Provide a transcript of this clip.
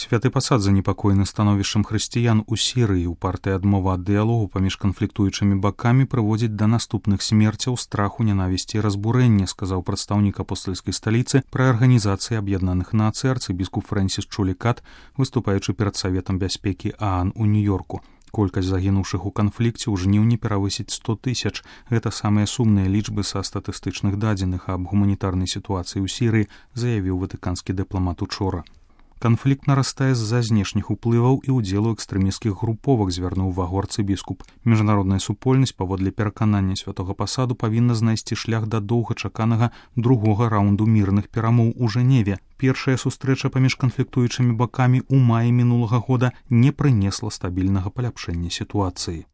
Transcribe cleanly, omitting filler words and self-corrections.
Святы пасад занепакоены становішчам хрысціян у Сірыі. У партыі адмова ад дыялогу паміж канфліктуючымі бакамі прыводзіць да наступных смерцяў, страху, нянавісці і разбурэння, сказаў прадстаўнік апостальскай сталіцы пры Арганізацыі Аб'яднаных Нацый арцыбіскуп Фрэнсіс Чулікат, выступаючы перад Саветам бяспекі ААН у Нью-Йорку. Колькасць загінуўшых у канфлікце ў жніўні перавысіць 100 000. Гэта самыя сумныя лічбы са статыстычных дадзеных аб гуманітарнай сітуацыі ў Сірыі, заявіў ватыканскі дыпламат учора. Канфлікт нарастае з-за знешніх уплываў і ўдзелу экстрэмісцкіх груповак, звярнуў увагу арцыбіскуп. Міжнародная супольнасць, паводле пераканання святога пасаду, павінна знайсці шлях да доўгачаканага другога раунду мірных перамоў у Жэневе. Першая сустрэча паміж канфліктуючымі бакамі ў маі мінулага года не прынесла стабільнага паляпшэння сітуацыі.